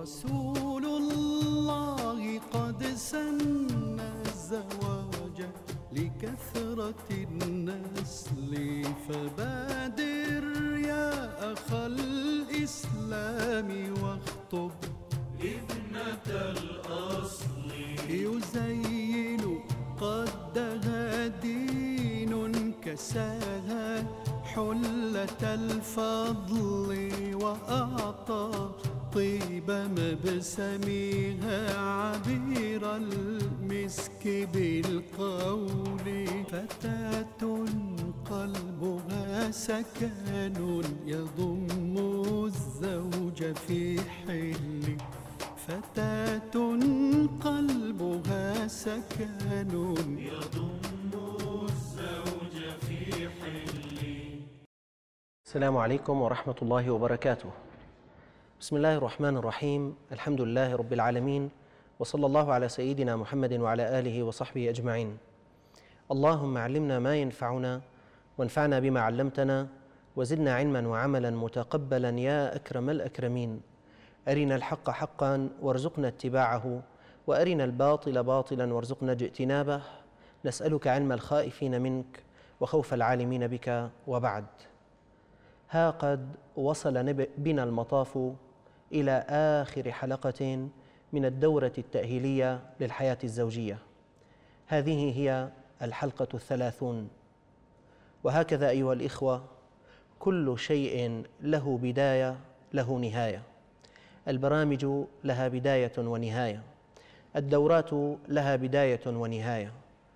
رسول الله قد سن الزواج لكثرة النسل، فبادر يا أخ الإسلام واخطب ابنة الأصل. يزين قدها دين كساها حلة الفضل، وأعطى طيب مبسمها عبير المسك بالقول. فتاة قلبها سكن يضم الزوج في حل، فتاة قلبها سكن يضم الزوج في حل. السلام عليكم ورحمة الله وبركاته. بسم الله الرحمن الرحيم. الحمد لله رب العالمين، وصلى الله على سيدنا محمد وعلى آله وصحبه أجمعين. اللهم علمنا ما ينفعنا وانفعنا بما علمتنا، وزدنا علما وعملا متقبلا يا أكرم الأكرمين. أرنا الحق حقا وارزقنا اتباعه، وأرنا الباطل باطلا وارزقنا اجتنابه. نسألك علم الخائفين منك وخوف العالمين بك، وبعد. ها قد وصل بنا المطاف إلى آخر حلقة من الدورة التأهيلية للحياة الزوجية. هذه هي الحلقة 30. وهكذا أيها الإخوة، كل شيء له بداية له نهاية. البرامج لها بداية ونهاية، الدورات لها بداية ونهاية،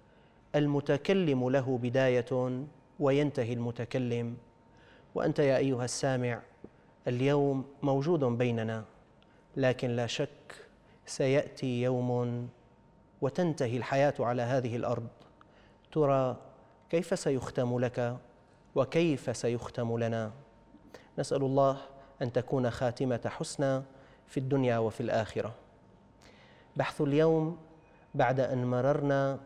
المتكلم له بداية وينتهي المتكلم. وأنت يا أيها السامع اليوم موجود بيننا، لكن لا شك سيأتي يوم وتنتهي الحياة على هذه الأرض. ترى كيف سيختم لك وكيف سيختم لنا؟ نسأل الله أن تكون خاتمة حسنى في الدنيا وفي الآخرة. بحث اليوم بعد أن مررنا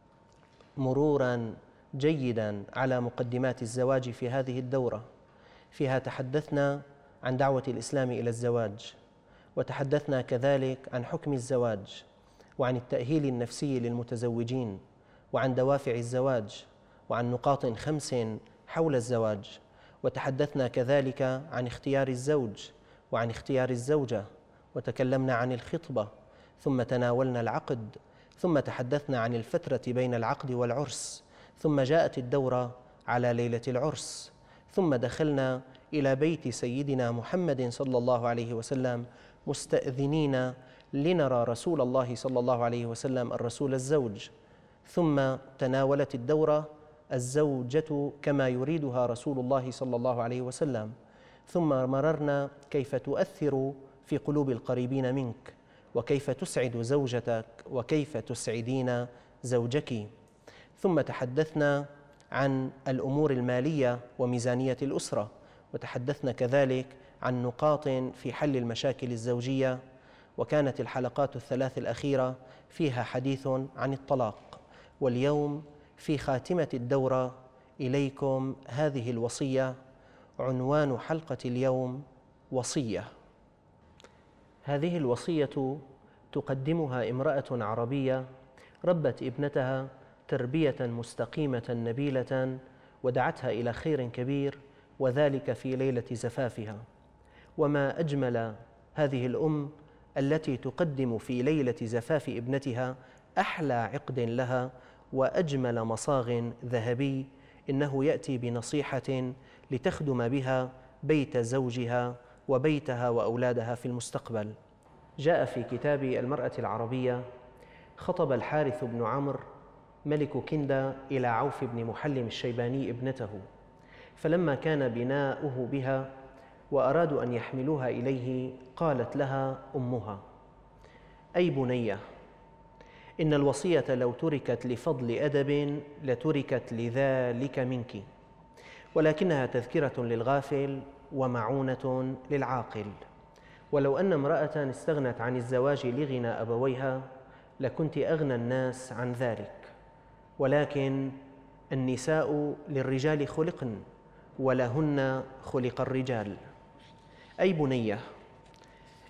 مرورا جيدا على مقدمات الزواج في هذه الدورة، فيها تحدثنا عن دعوة الإسلام إلى الزواج، وتحدثنا كذلك عن حكم الزواج، وعن التأهيل النفسي للمتزوجين، وعن دوافع الزواج، وعن نقاط 5 حول الزواج. وتحدثنا كذلك عن اختيار الزوج وعن اختيار الزوجة، وتكلمنا عن الخطبة، ثم تناولنا العقد، ثم تحدثنا عن الفترة بين العقد والعرس، ثم جاءت الدورة على ليلة العرس، ثم دخلنا إلى بيت سيدنا محمد صلى الله عليه وسلم مستأذنين لنرى رسول الله صلى الله عليه وسلم الرسول الزوج. ثم تناولت الدورة الزوجة كما يريدها رسول الله صلى الله عليه وسلم. ثم مررنا كيف تؤثر في قلوب القريبين منك، وكيف تسعد زوجتك، وكيف تسعدين زوجك. ثم تحدثنا عن الأمور المالية وميزانية الأسرة، وتحدثنا كذلك عن نقاط في حل المشاكل الزوجية. وكانت الحلقات 3 الأخيرة فيها حديث عن الطلاق. واليوم في خاتمة الدورة إليكم هذه الوصية. عنوان حلقة اليوم وصية. هذه الوصية تقدمها امرأة عربية ربت ابنتها تربية مستقيمة نبيلة، ودعتها إلى خير كبير، وذلك في ليلة زفافها. وما أجمل هذه الأم التي تقدم في ليلة زفاف ابنتها أحلى عقد لها وأجمل مصاغ ذهبي، إنه يأتي بنصيحة لتخدم بها بيت زوجها وبيتها وأولادها في المستقبل. جاء في كتاب المرأة العربية: خطب الحارث بن عمرو ملك كندة إلى عوف بن محلم الشيباني ابنته، فلما كان بناؤه بها وأرادوا أن يحملوها إليه، قالت لها أمها: أي بنية، إن الوصية لو تركت لفضل أدب لتركت لذلك منك، ولكنها تذكرة للغافل ومعونة للعاقل. ولو أن امرأة استغنت عن الزواج لغنى أبويها لكنت أغنى الناس عن ذلك، ولكن النساء للرجال خلقن ولهن خلق الرجال. أي بنية،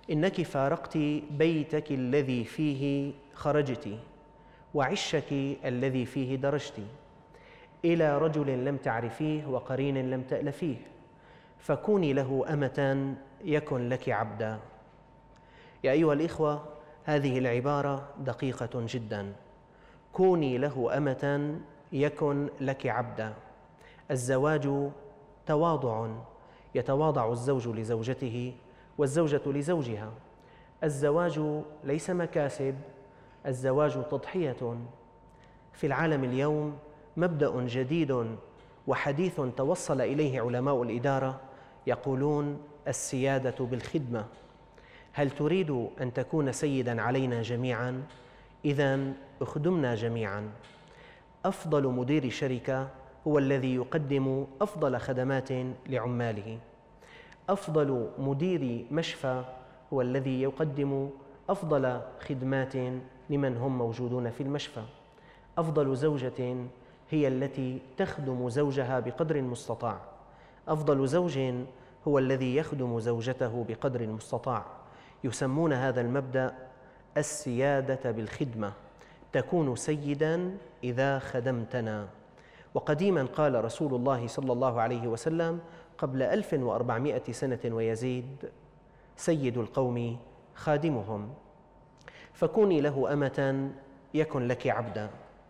إنك فارقت بيتك الذي فيه خرجت وعشك الذي فيه درجت إلى رجل لم تعرفيه وقرين لم تألفيه، فكوني له أمة يكن لك عبدا. يا أيها الإخوة، هذه العبارة دقيقة جدا. كوني له أمة يكن لك عبدا. الزواج تواضع، يتواضع الزوج لزوجته والزوجة لزوجها. الزواج ليس مكاسب، الزواج تضحية. في العالم اليوم مبدأ جديد وحديث توصل إليه علماء الإدارة، يقولون السيادة بالخدمة. هل تريد أن تكون سيداً علينا جميعاً؟ إذن اخدمنا جميعاً. أفضل مدير شركة هو الذي يقدم أفضل خدمات لعماله. أفضل مدير مشفى هو الذي يقدم أفضل خدمات لمن هم موجودون في المشفى. أفضل زوجة هي التي تخدم زوجها بقدر المستطاع. أفضل زوج هو الذي يخدم زوجته بقدر المستطاع. يسمون هذا المبدأ السيادة بالخدمة. تكون سيداً إذا خدمتنا. وقديماً قال رسول الله صلى الله عليه وسلم قبل 1400 سنة ويزيد: سيد القوم خادمهم. فكوني له أمة يكن لك عبدا.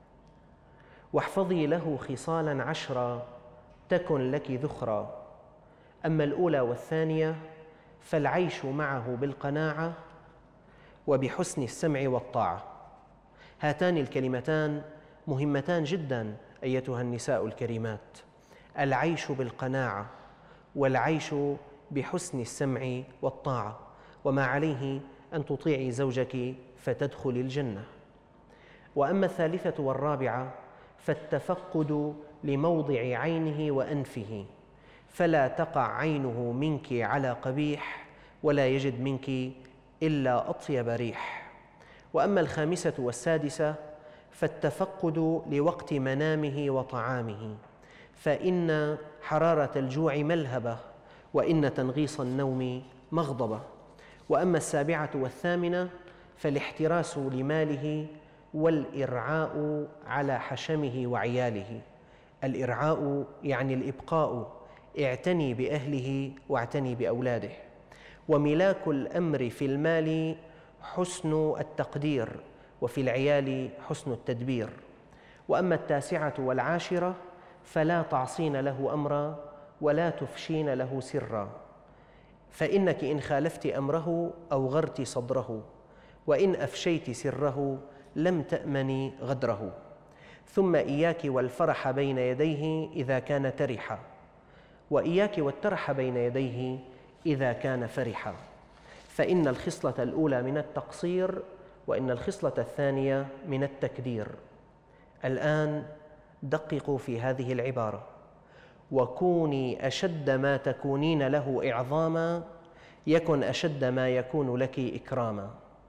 واحفظي له خصالاً 10 تكن لك ذخرا. أما الأولى والثانية فالعيش معه بالقناعة وبحسن السمع والطاعة. هاتان الكلمتان مهمتان جداً أيتها النساء الكريمات: العيش بالقناعة والعيش بحسن السمع والطاعة. وما عليه أن تطيعي زوجك فتدخلي الجنة. وأما الثالثة والرابعة فالتفقد لموضع عينه وأنفه، فلا تقع عينه منك على قبيح ولا يجد منك إلا أطيب ريح. وأما الخامسة والسادسة فالتفقد لوقت منامه وطعامه، فإن حرارة الجوع ملهبة وإن تنغيص النوم مغضبة. وأما السابعة والثامنة فالاحتراس لماله والإرعاء على حشمه وعياله. الإرعاء يعني الإبقاء، اعتني بأهله واعتني بأولاده. وملاك الأمر في المال حسن التقدير، وفي العيال حسن التدبير. وأما التاسعة والعاشرة فلا تعصين له أمرا ولا تفشين له سرا، فإنك إن خالفت أمره أوغرت صدره، وإن أفشيت سره لم تأمني غدره. ثم إياك والفرح بين يديه إذا كان ترحا، وإياك والترح بين يديه إذا كان فرحا، فإن الخصلة الأولى من التقصير وإن الخصلة الثانية من التكدير. الآن دققوا في هذه العبارة: وكوني أشد ما تكونين له إعظاما يكن أشد ما يكون لك إكراما.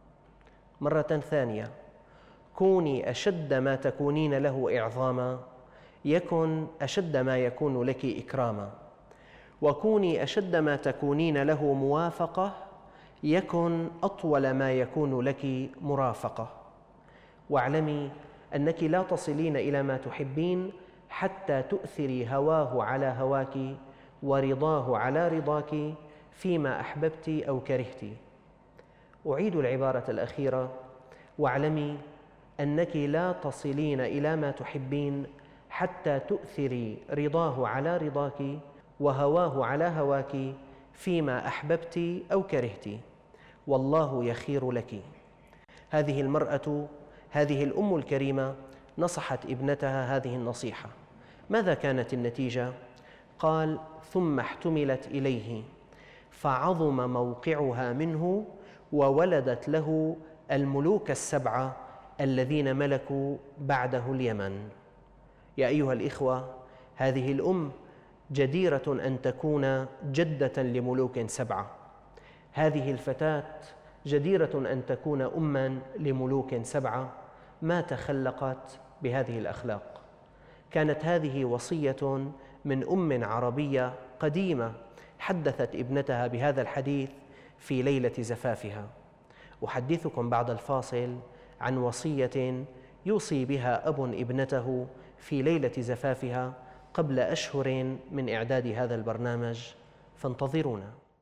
مرة ثانية: كوني أشد ما تكونين له إعظاما يكن أشد ما يكون لك إكراما. وكوني أشد ما تكونين له موافقة يكن أطول ما يكون لك مرافقة. واعلمي أنك لا تصلين إلى ما تحبين حتى تؤثري هواه على هواك ورضاه على رضاك فيما أحببت أو كرهت. أعيد العبارة الأخيرة: واعلمي أنك لا تصلين إلى ما تحبين حتى تؤثري رضاه على رضاك وهواه على هواك فيما أحببت أو كرهت، والله يخير لك. هذه المرأة، هذه الأم الكريمة نصحت ابنتها هذه النصيحة. ماذا كانت النتيجة؟ قال: ثم احتملت إليه فعظم موقعها منه وولدت له الملوك السبعة الذين ملكوا بعده اليمن. يا أيها الإخوة، هذه الأم جديرة أن تكون جدة لملوك سبعة. هذه الفتاة جديرة أن تكون أماً لملوك سبعة ما تخلقت بهذه الأخلاق. كانت هذه وصية من أم عربية قديمة حدثت ابنتها بهذا الحديث في ليلة زفافها. أحدثكم بعد الفاصل عن وصية يوصي بها أب ابنته في ليلة زفافها قبل أشهر من إعداد هذا البرنامج، فانتظرونا.